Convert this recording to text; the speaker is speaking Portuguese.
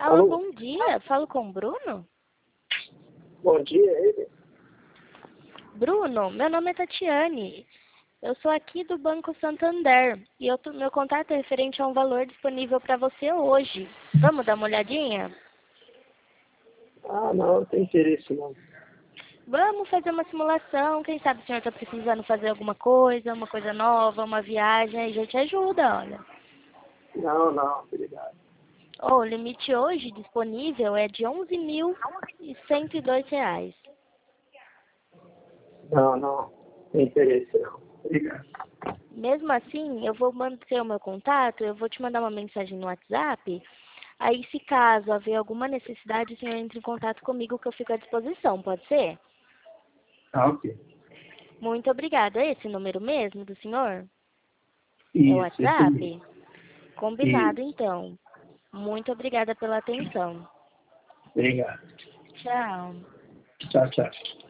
Alô, Alô? bom dia. Falo com o Bruno? Bom dia, ele? Bruno, meu nome é Tatiane. Eu sou aqui do Banco Santander e meu contato é referente a um valor disponível para você hoje. Vamos dar uma olhadinha? Ah, não tem interesse não. Vamos fazer uma simulação. Quem sabe o senhor está precisando fazer alguma coisa, uma coisa nova, uma viagem, aí a gente ajuda, olha. Não, obrigado. O limite hoje disponível é de R$ 11.102. Não tem interesse não. Obrigado. Mesmo assim, eu vou manter o meu contato, eu vou te mandar uma mensagem no WhatsApp. Aí, se caso haver alguma necessidade, o senhor entre em contato comigo que eu fico à disposição, pode ser? Ah, ok. Muito obrigada. É esse número mesmo do senhor? É o Isso, esse WhatsApp? mesmo. Combinado, Isso. então. Muito obrigada pela atenção. Obrigado. Tchau. Tchau.